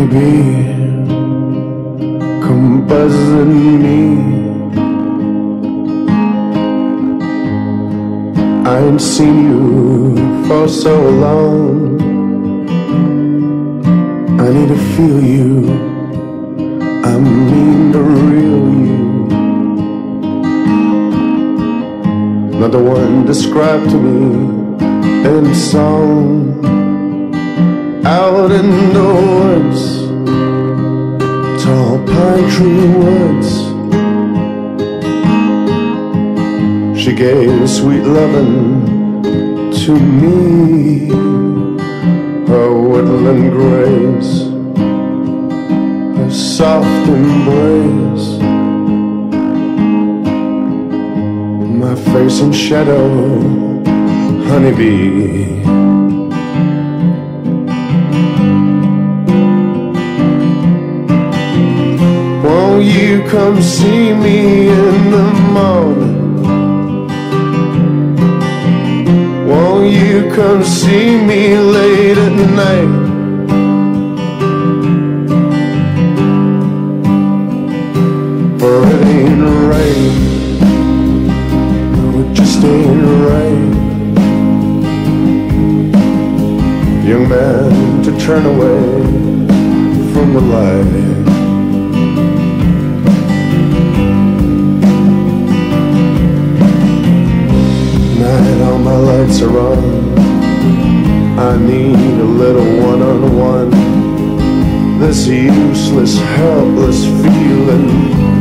Honeybee, come buzzing me. I ain't seen you for so long. I need to feel you, I mean the real you. Not the one described to me in song. Out in the woods, tall pine tree woods, she gave sweet lovin' to me. Her woodland grace, her soft embrace, my face in shadow, honeybee. Won't you come see me in the morning? Won't you come see me late at night? For it ain't right, no, it just ain't right, young man, to turn away from the light. All my lights are on, I need a little one-on-one. This useless, helpless feeling.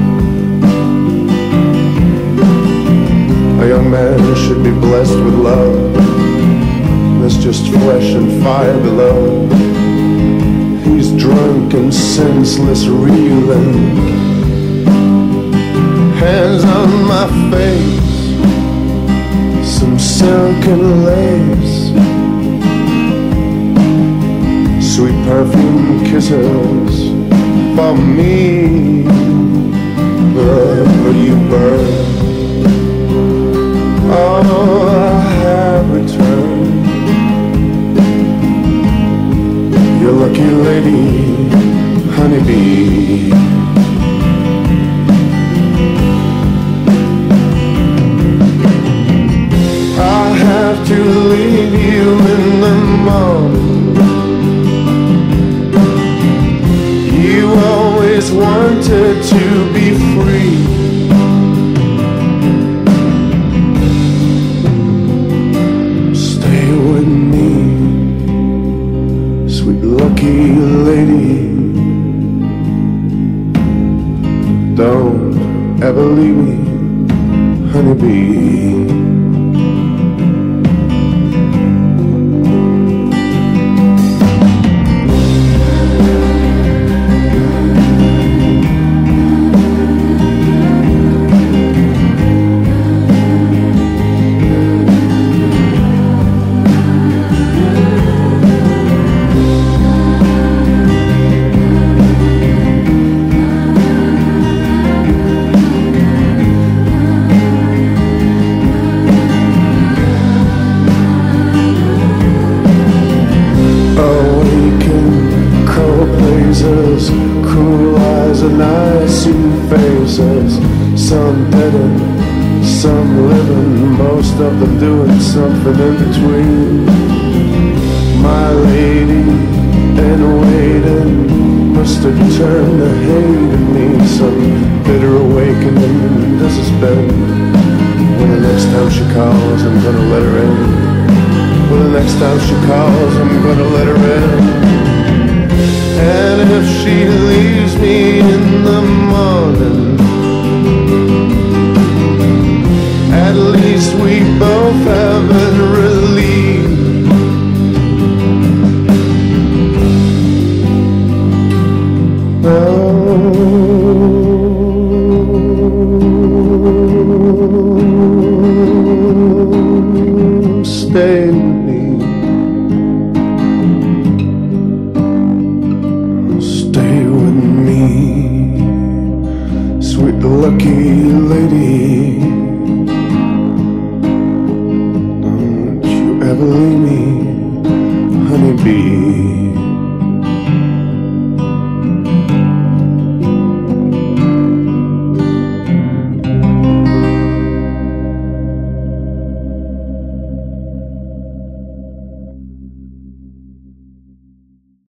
A young man should be blessed with love. There's just flesh and fire below. He's drunk and senseless, reeling. Hands on my face, some silken lace, sweet perfume kisses for me. Wherever you burn, oh, I have returned. Your lucky lady, honeybee. To leave you in the morning. You always wanted to be free. Stay with me, sweet lucky lady. Don't ever leave me, honeybee. Cool eyes and nice faces, some dead and some living, most of them doing something in between. My lady in waiting must have turned to hate in me. Some bitter awakening does his bed. When the next time she calls, I'm gonna let her in. When the next time she calls, I'm gonna let her in. And if she leaves me in the morning, at least we both have been relieved. Oh, stay with me. Stay with me, sweet lucky lady. Don't you ever leave me, honeybee.